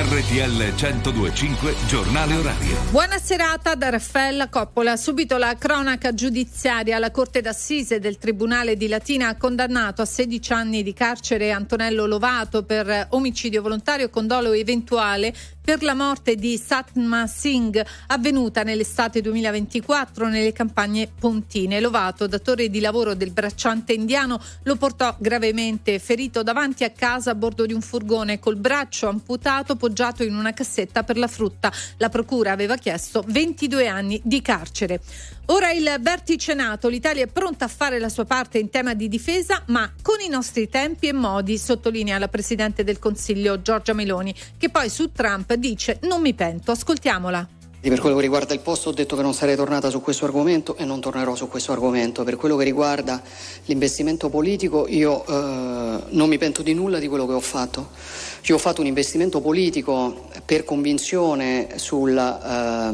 RTL 102.5 Giornale Orario. Buona serata da Raffaella Coppola. Subito la cronaca giudiziaria. La Corte d'Assise del Tribunale di Latina ha condannato a 16 anni di carcere Antonello Lovato per omicidio volontario con dolo eventuale per la morte di Satma Singh avvenuta nell'estate 2024 nelle campagne pontine. Lovato, datore di lavoro del bracciante indiano, lo portò gravemente ferito davanti a casa a bordo di un furgone col braccio amputato poggiato in una cassetta per la frutta. La procura aveva chiesto 22 anni di carcere. Ora il vertice NATO. L'Italia è pronta a fare la sua parte in tema di difesa, ma con i nostri tempi e modi, sottolinea la Presidente del Consiglio Giorgia Meloni, che poi su Trump dice: non mi pento. Ascoltiamola. Per quello che riguarda il posto ho detto che non sarei tornata su questo argomento e non tornerò su questo argomento. Per quello che riguarda l'investimento politico io non mi pento di nulla di quello che ho fatto. Io ho fatto un investimento politico per convinzione sull'unità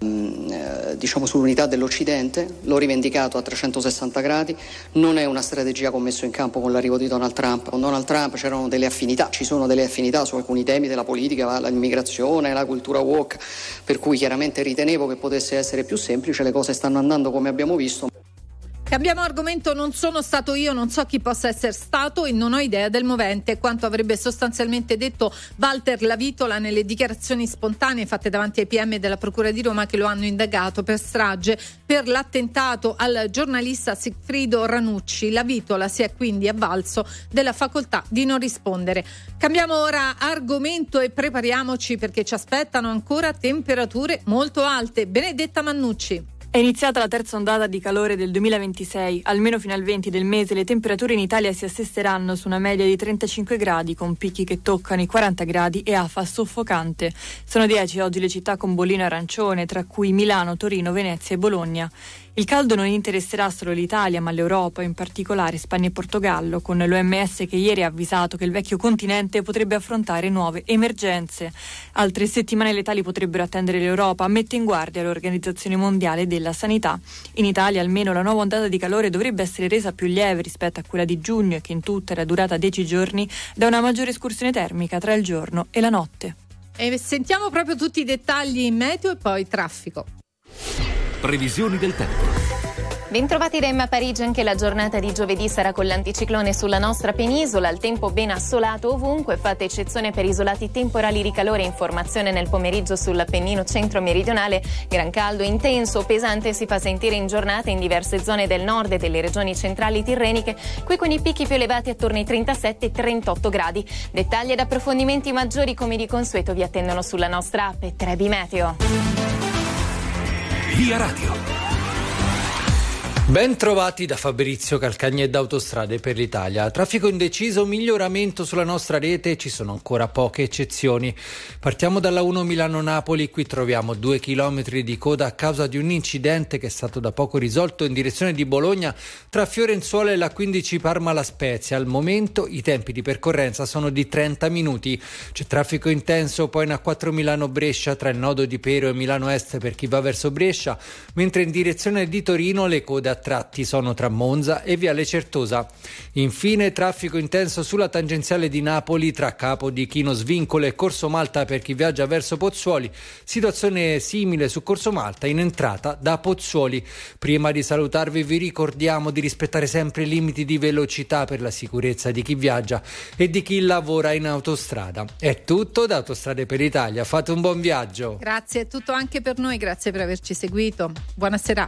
dell'Occidente, l'ho rivendicato a 360 gradi, non è una strategia che ho messo in campo con l'arrivo di Donald Trump. Con Donald Trump c'erano delle affinità, ci sono delle affinità su alcuni temi della politica, l'immigrazione, la cultura woke, per cui chiaramente ritenevo che potesse essere più semplice, le cose stanno andando come abbiamo visto. Cambiamo argomento. Non sono stato io, non so chi possa essere stato e non ho idea del movente, quanto avrebbe sostanzialmente detto Walter Lavitola nelle dichiarazioni spontanee fatte davanti ai PM della Procura di Roma che lo hanno indagato per strage per l'attentato al giornalista Sigfrido Ranucci. Lavitola si è quindi avvalso della facoltà di non rispondere. Cambiamo ora argomento e prepariamoci perché ci aspettano ancora temperature molto alte. Benedetta Mannucci. È iniziata la terza ondata di calore del 2026. Almeno fino al 20 del mese le temperature in Italia si assesteranno su una media di 35 gradi, con picchi che toccano i 40 gradi e afa soffocante. Sono 10 oggi le città con bollino arancione, tra cui Milano, Torino, Venezia e Bologna. Il caldo non interesserà solo l'Italia, ma l'Europa, in particolare Spagna e Portogallo, con l'OMS che ieri ha avvisato che il vecchio continente potrebbe affrontare nuove emergenze. Altre settimane letali potrebbero attendere l'Europa, mette in guardia l'Organizzazione Mondiale della Sanità. In Italia almeno la nuova ondata di calore dovrebbe essere resa più lieve rispetto a quella di giugno, che in tutta era durata 10 giorni, da una maggiore escursione termica tra il giorno e la notte. E sentiamo proprio tutti i dettagli in meteo e poi traffico. Previsioni del tempo. Bentrovati da Emma Parigi. Anche la giornata di giovedì sarà con l'anticiclone sulla nostra penisola, il tempo ben assolato ovunque, fatta eccezione per isolati temporali di calore. Informazione nel pomeriggio sull'Appennino centro-meridionale, gran caldo intenso, pesante si fa sentire in giornata in diverse zone del nord e delle regioni centrali tirreniche, qui con i picchi più elevati attorno ai 37-38 gradi. Dettagli ed approfondimenti maggiori come di consueto vi attendono sulla nostra app Trebi Meteo. Via Radio. Ben trovati da Fabrizio Calcagni e da Autostrade per l'Italia. Traffico indeciso, miglioramento sulla nostra rete, ci sono ancora poche eccezioni. Partiamo dalla 1 Milano-Napoli, qui troviamo 2 chilometri di coda a causa di un incidente che è stato da poco risolto in direzione di Bologna tra Fiorenzuola e la 15 Parma-La Spezia. Al momento i tempi di percorrenza sono di 30 minuti. C'è traffico intenso poi in A4 Milano-Brescia tra il nodo di Pero e Milano Est per chi va verso Brescia, mentre in direzione di Torino le code a tratti sono tra Monza e Viale Certosa. Infine traffico intenso sulla tangenziale di Napoli tra Capo di Chino Svincolo e Corso Malta per chi viaggia verso Pozzuoli, situazione simile su Corso Malta in entrata da Pozzuoli. Prima di salutarvi vi ricordiamo di rispettare sempre i limiti di velocità per la sicurezza di chi viaggia e di chi lavora in autostrada. È tutto da Autostrade per l'Italia, fate un buon viaggio. Grazie, è tutto anche per noi, grazie per averci seguito. Buona serata.